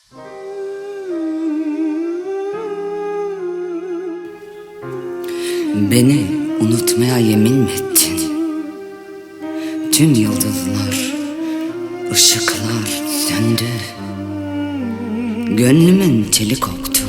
Beni unutmaya yemin mi ettin? Tüm yıldızlar, ışıklar söndü. Gönlümün teli koktu.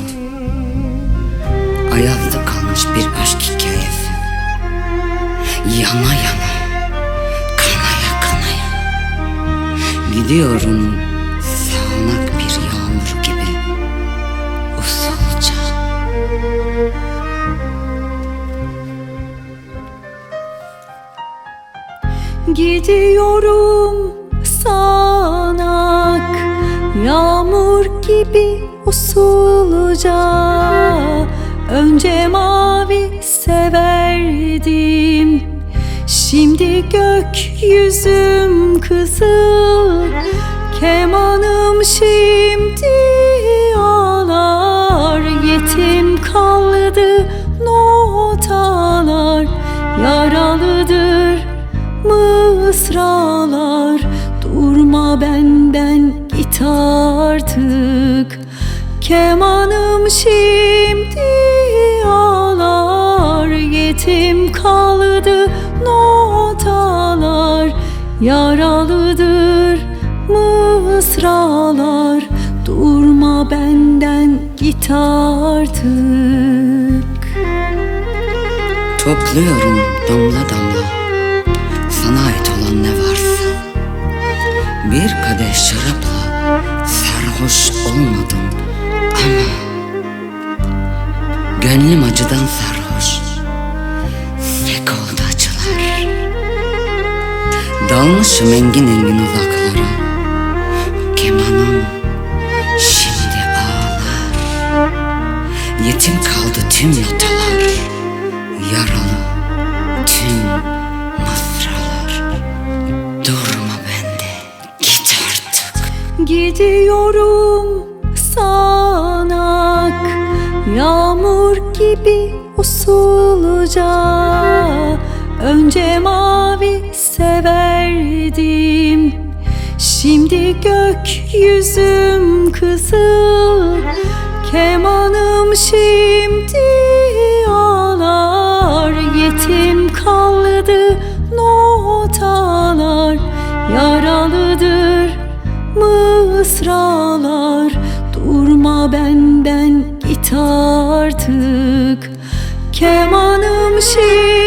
Ayazda kalmış bir aşk hikayesi. Yana yana, kanaya kanaya. Gidiyorum sağanak bir yağmur gibi usulca. Gidiyorum sağanak yağmur gibi usulca. Önce mavi severdim, şimdi gökyüzüm kızıl. Kemanım şimdi ağlar, yetim kaldı notalar. Yaralıdır mısralar, durma benden git artık. Kemanım şimdi ağlar, yetim kaldı notalar. Yaralıdır mısralar, durma benden git artık. Topluyorum damla damla sana ait olan ne varsa. Bir kadeh şarapla sarhoş olmadım ama gönlüm acıdan sarhoş. Sek oldu acılar. Dalmışım engin engin uzaklara. Kemanım şimdi ağlar. Yetim kaldı tüm notalar. Yaralı tüm mısralar. Durma bende git artık. Gidiyorum sağanak yağmur gibi usulca. Önce mavi severdim, şimdi gökyüzüm kızıl. Kemanım şimdi ağlar, yetim kaldı notalar. Yaralıdır mısralar, durma benden git artık. Kemanım şimdi